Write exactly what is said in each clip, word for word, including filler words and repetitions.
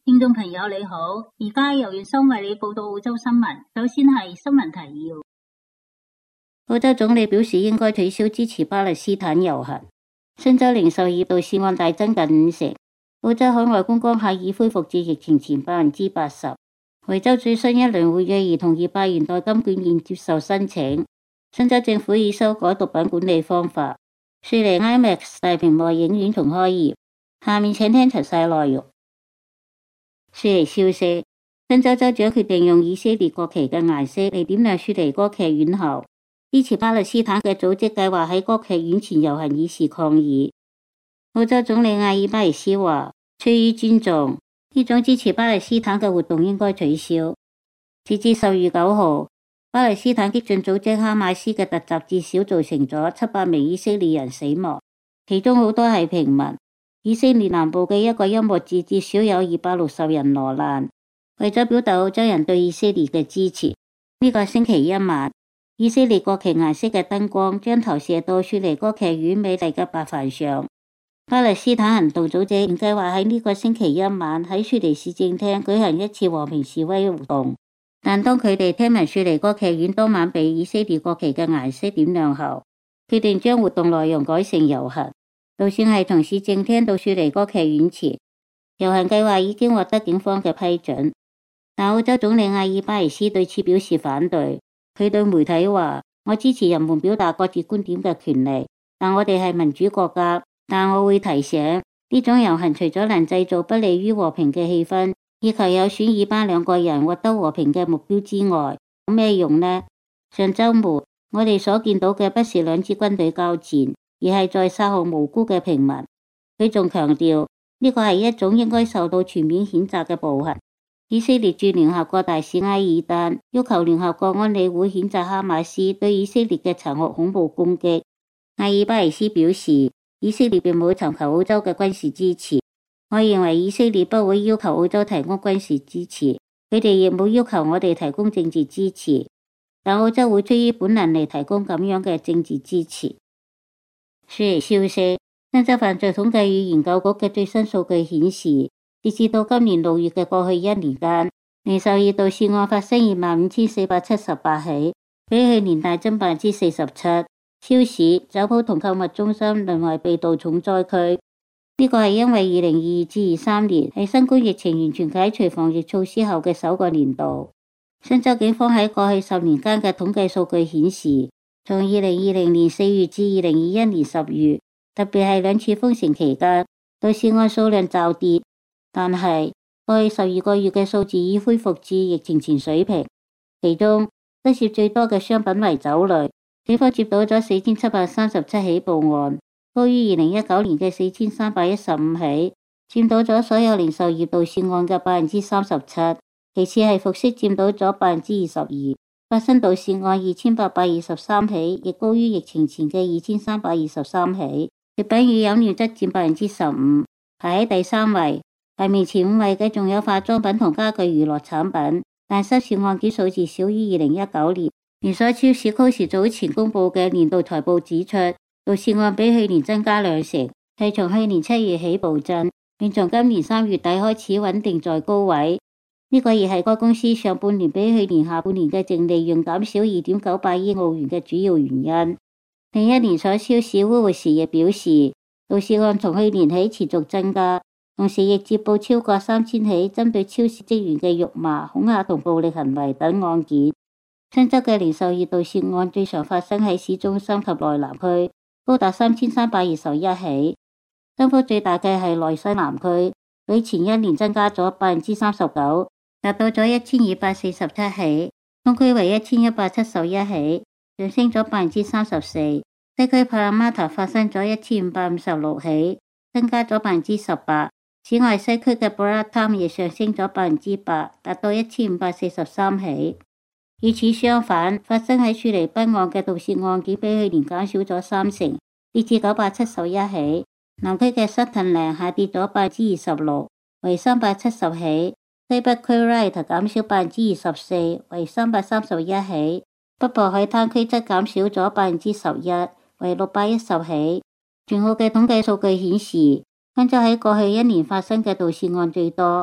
聽眾朋友你好，而家由月生為你報道澳洲新聞。首先係新聞提要。澳洲總理表示應該取消支持巴勒斯坦遊行。新州零售業盜竊案大增近五成。澳洲海外觀光客已恢復至疫情前百分之八十。維州最新一輪活躍兒童二百元代金券現接受申請。新州政府已修改毒品管理方法。雪梨 IMAX 大屏幕影院重開業。下面請聽詳細內容。雪梨消息，新州州長決定用以色列國旗嘅顏色嚟點亮雪梨歌劇院後，支持巴勒斯坦嘅組織計劃喺歌劇院前遊行以示抗議。澳洲總理阿爾巴尼斯話，出於尊重，呢種支持巴勒斯坦嘅活動應該取消。截至十月九號，巴勒斯坦激進組織哈馬斯嘅突襲至少造成咗七百名以色列人死亡，其中好多係平民。以色列南部嘅一個音樂節至少有二百六十人罹難。為咗表達澳洲人對以色列嘅支持，呢個星期一晚，以色列國旗顏色嘅燈光將投射到雪梨歌劇院美麗嘅白帆上。巴勒斯坦行動組織原計劃喺呢個星期一晚喺雪梨市政廳舉行一次和平示威活動，但當佢哋聽聞雪梨歌劇院當晚被以色列國旗嘅顏色點亮後，決定將活動內容改成遊行。路線係從市政廳到雪梨歌劇院前。遊行計劃已經獲得警方嘅批准，但澳洲總理阿爾巴尼斯對此表示反對。佢對媒體話，我支持人們表達各自觀點嘅權利，但我哋係民主國家。但我會提醒，呢種遊行除咗能製造不利於和平嘅氣氛，以及有損以巴兩個人獲得和平嘅目標之外，有咩用呢？上週末，我哋所見到嘅不是兩支軍隊交戰，而係在殺害無辜嘅平民。佢仲強調，呢個係一種應該受到全面譴責嘅暴行。以色列駐聯合國大使埃爾丹要求聯合國安理會譴責哈馬斯對以色列嘅殘酷恐怖攻擊。阿爾巴尼斯表示，以色列並冇尋求澳洲嘅軍事支持。我認為以色列不會要求澳洲提供軍事支持，佢哋亦冇要求我哋提供政治支持，但澳洲會出於本能嚟提供咁樣嘅政治支持。雪梨消息，新州犯罪統計與研究局嘅最新數據顯示，截至到今年六月嘅過去一年間，零售業盜竊案發生二萬五千四百七十八起，比去年大增百分之四十七。超市、酒鋪同購物中心淪為被盜重災區，呢個係因為二零二二至二三年係新冠疫情完全解除防疫措施後嘅首個年度。新州警方喺過去十年間嘅統計數據顯示，從二零二零年四月至二零二一年十月，特別係兩次封城期間，盜竊案數量驟跌，但係過去十二個月嘅數字已恢復至疫情前水平。其中失竊最多嘅商品為酒類。警方接到咗四千七百三十七起報案，高於二零一九年嘅四千三百一十五起，佔到咗所有零售業盜竊案嘅百分之三十七。其次係服飾佔到咗百分之二十二，發生盜竊案二千八百二十三起，亦高於疫情前嘅二千三百二十三起。食品與飲料則佔百分之十五，排喺第三位。排名前五位嘅仲有化妝品同家具娛樂產品，但失竊案件數字少於二零一九年。連鎖超市 Coles 早前公布嘅年度財報指出，盜竊案比去年增加兩成，係從去年七月起暴增，並從今年三月底開始穩定在高位。呢、這個亦係該公司上半年比去年下半年嘅淨利潤減少二點九八億澳元嘅主要原因。另一連鎖超市 Woolworths 亦表示，盜竊案從去年起持續增加，同時亦接報超過三千起針對超市職員嘅辱罵、恐嚇同暴力行為等案件。新州嘅零售業盜竊案最常發生喺市中心及內南區，高達三千三百二十一起。增幅最大嘅係內西南區，比前一年增加咗百分之三十九，達到咗一千二百四十七起。東區為一千一百七十一起，上升咗百分之三十四。西區帕拉馬塔發生咗一千五百五十六起，增加咗百分之十八。此外，西區嘅布拉塔姆亦上升咗百分之八，達到一千五百四十三起。與此相反，發生喺雪梨濱岸嘅盜竊案件比去年減少咗三成，跌至九百七十一起。南區嘅 Sutton Lane 下跌咗百分之二十六，為三百七十起。西北區 Ryde 減少百分之二十四，為三百三十一起。北部海灘區則減少咗百分之十一，為六百一十起。全澳嘅統計數據顯示，新州喺過去一年發生嘅盜竊案最多。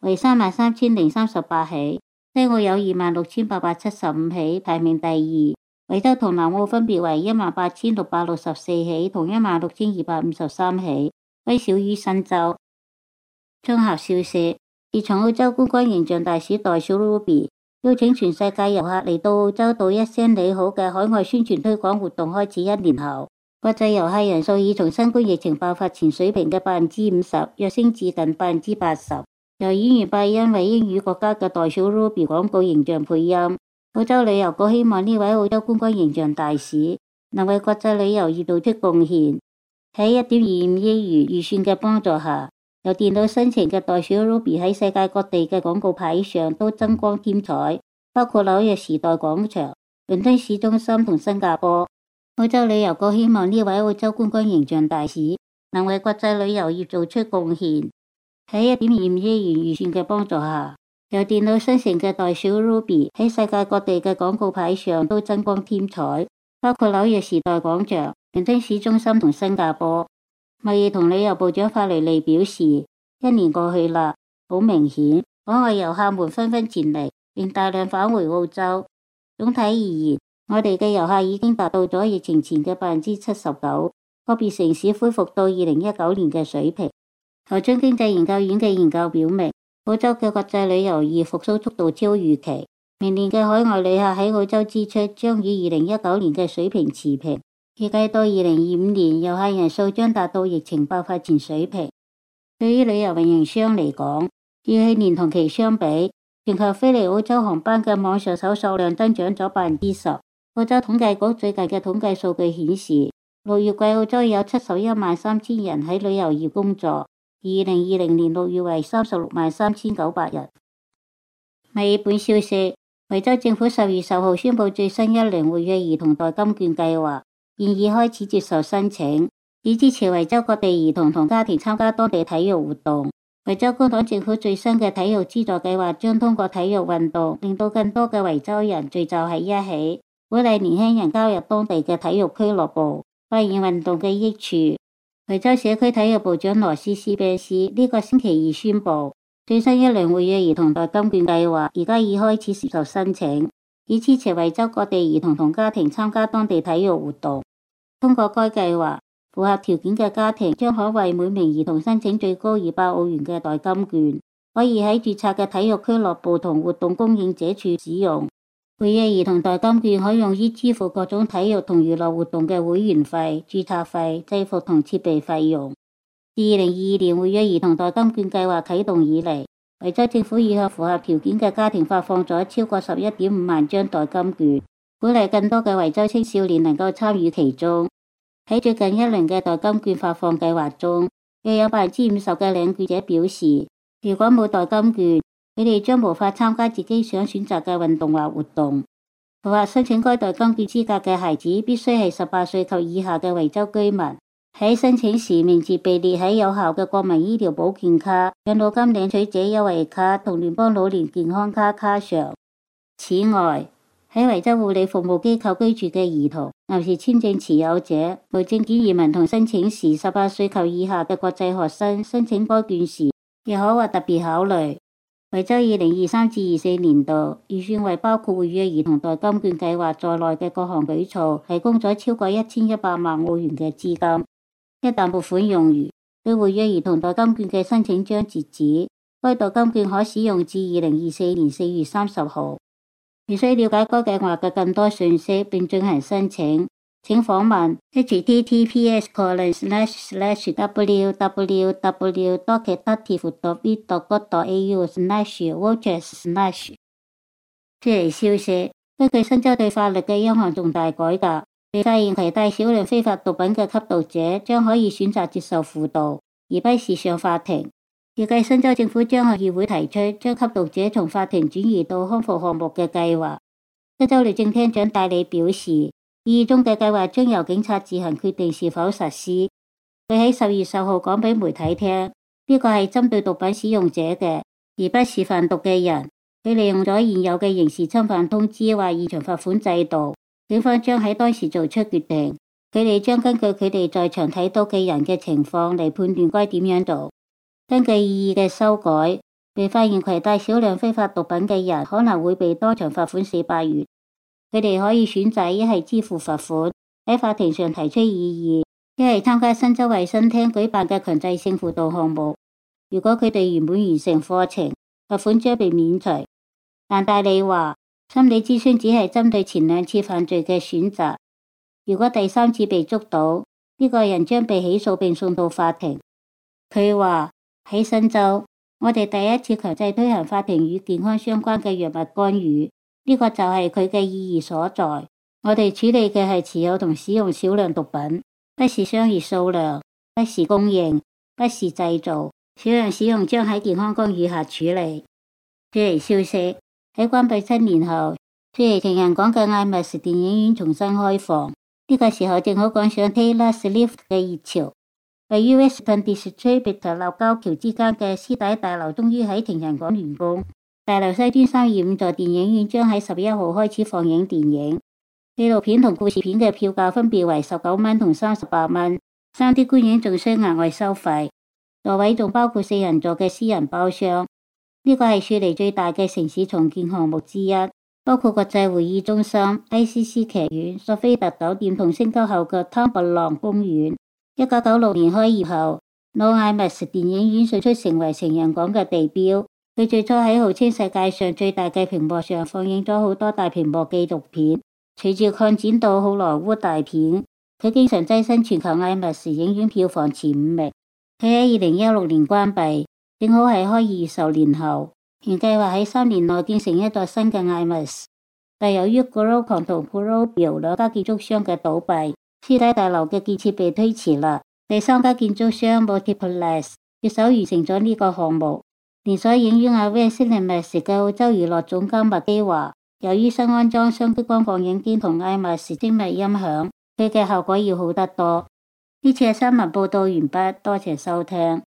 為三萬三千零三十八起，西澳有二萬六千八百七十五起，排名第二。維州同南澳分別為一萬八千六百六十四起同一萬六千二百五十三起，歸少於新州。綜合消息，自從澳洲觀光形象大使袋小 Ruby 邀請全世界遊客嚟到澳洲道一聲你好嘅海外宣傳推廣活動開始一年後，國際遊客人數已從新冠疫情爆發前水平嘅百分之五十躍升至近百分之八十。由演員拜恩為英語國家嘅袋小 Ruby 廣告形象配音。澳洲旅遊局希望呢位澳洲觀光形象大使能為國際旅遊業做出貢獻。喺一點二五億元預算嘅幫助下，由電腦生成嘅袋小 Ruby 喺世界各地嘅廣告牌上都增光添彩，包括紐約時代廣場、倫敦市中心同新加坡。澳洲旅遊局希望呢位澳洲觀光形象大使能為國際旅遊業做出貢獻。喺一點二五億元預算嘅幫助下，由電腦生成嘅袋小 Ruby 喺世界各地嘅廣告牌上都增光添彩，包括紐約時代廣場、倫敦市中心同新加坡。貿易同旅遊部長法雷利表示，一年過去啦，好明顯，海外遊客們紛紛前嚟，並大量返回澳洲。總體而言，我哋嘅遊客已經達到咗疫情前嘅百分之七十九，個別城市恢復到二零一九年嘅水平。牛津經濟研究院嘅研究表明，澳洲嘅國際旅遊業復甦速度超預期，明年嘅海外旅客喺澳洲支出將與二零一九年嘅水平持平。預計到二零二五年，遊客人數將達到疫情爆發前水平。對於旅遊運營商嚟講，與去年同期相比，全球飛嚟澳洲航班嘅網上搜索量增長咗百分之十。澳洲統計局最近嘅統計數據顯示，六月季澳洲有七十一萬三千人喺旅遊業工作，而二零二零年六月為三十六萬三千九百人。墨爾本消息，維州政府十月十號宣布最新一輪活躍兒童代金券計劃現已開始接受申請，以支持維州各地兒童同家庭參加當地體育活動。維州工黨政府最新嘅體育資助計劃將通過體育運動，令到更多嘅維州人聚集喺一起，鼓勵年輕人加入當地嘅體育俱樂部，發現運動嘅益處。維州社區體育部長羅斯斯賓斯呢個星期二宣布，最新一輪活躍兒童代金券計劃而家已開始接受申請，以支持維州各地兒童同家庭參加當地體育活動。通過該計劃，符合條件嘅家庭將可為每名兒童申請最高二百澳元嘅代金券，可以喺註冊嘅體育俱樂部同活動供應者處使用。活躍兒童代金券可用於支付各種體育同娛樂活動嘅會員費、註冊費、制服同設備費用。自二零二二年活躍兒童代金券計劃啟動以嚟，維州政府已向符合條件嘅家庭發放咗超過十一點五萬張代金券，鼓勵更多嘅維州青少年能夠參與其中。喺最近一輪嘅代金券發放計劃中，約有百分之五十嘅領券者表示，如果冇代金券，佢哋將無法參加自己想選擇嘅運動或活動。符合申請該代金券資格嘅孩子必須係十八歲及以下嘅維州居民，喺申請時名字被列喺有效嘅國民醫療保健卡、養老金領取者優惠卡同聯邦老年健康卡卡上。此外，喺維州護理服務機構居住嘅兒童、臨時簽證持有者、無證件移民同申請時十八歲及以下嘅國際學生申請該券時，亦可獲特別考慮。維州二零二三至二四年度預算為包括活躍兒童代金券計劃在內嘅各項舉措提供咗超過一千一百萬澳元嘅資金。一旦撥款用餘，對活躍兒童代金券嘅申請將截止。該代金券可使用至二零二四年四月三十號。如需了解該計劃嘅更多信息並進行申請，請訪問 h t t p s colon slash slash w w w dot kettative dot v dot gov dot a u slash vouchers slash。出嚟消息，根據新州對法律嘅一項重大改革，被發現攜帶少量非法毒品嘅吸毒者將可以選擇接受輔導，而不是上法庭。預計新州政府將向議會提出將吸毒者從法庭轉移到康復項目嘅計劃。新州律政廳長戴里表示，議中嘅計劃將由警察自行決定是否實施。佢喺十月十號講俾媒體聽，呢個係針對毒品使用者嘅，而不是販毒嘅人。佢利用咗現有嘅刑事侵犯通知或現場罰款制度，警方將喺當時做出決定。佢哋將根據佢哋在場睇到嘅人嘅情況嚟判斷該點樣做。根據意義嘅修改， 被發現攜帶少量非法毒品嘅人可能會被當場罰款四百元。佢哋可以選擇一係支付罰款，喺法庭上提出異議，一係參加新州衛生廳舉辦嘅強制性輔導項目。如果佢哋原本完成課程，罰款將被免除。但戴利話，心理諮詢只係針對前兩次犯罪嘅選擇。如果第三次被捉到，呢個人將被起訴並送到法庭。佢話喺新州，我哋第一次強制推行法庭與健康相關嘅藥物干預，呢個就係佢嘅意義所在。我哋處理嘅係持有同使用少量毒品，不是商業數量，不是供應，不是製造。少量使用將喺健康干預下處理。雪梨消息，喺關閉七年後，雪梨情人港嘅 IMAX 電影院重新開放。呢個時候正好趕上 Taylor Swift 嘅熱潮。位於 Western District 立交橋之間嘅絲帶大樓終於喺情人港完工。大樓西端三二五座電影院將喺十一號開始放映電影。紀錄片同故事片嘅票價分別為十九蚊同三十八蚊。三 D 觀影仲需額外收費。座位仲包括四人座嘅私人包廂。呢個係雪梨最大嘅城市重建項目之一，包括國際會議中心、I C C 劇院、索菲特酒店同升級後嘅湯伯朗公園。一九九六年開業後 ，No IMAX 電影院迅速成為情人港嘅地標。佢最初喺號稱世界上最大嘅屏幕上放映咗好多大屏幕紀錄片，隨住擴展到好萊塢大片，佢經常躋身全球 IMAX 影院票房前五名。佢喺二零一六年關閉，正好係開業十年後，原計劃喺三年內建成一座新嘅 IMAX， 但由於 Grocon 同 Proprio 兩家建築商嘅倒閉，絲帶大樓嘅建設被推遲啦。第三家建築商 Multiplex 接手完成咗呢個項目。連鎖影院 Advance Cinemas 嘅澳洲娛樂總監麥基話，由於新安裝雙激光放映機同 IMAX 精密音響，佢嘅效果要好得多。呢次嘅新聞報道完畢，多謝收聽。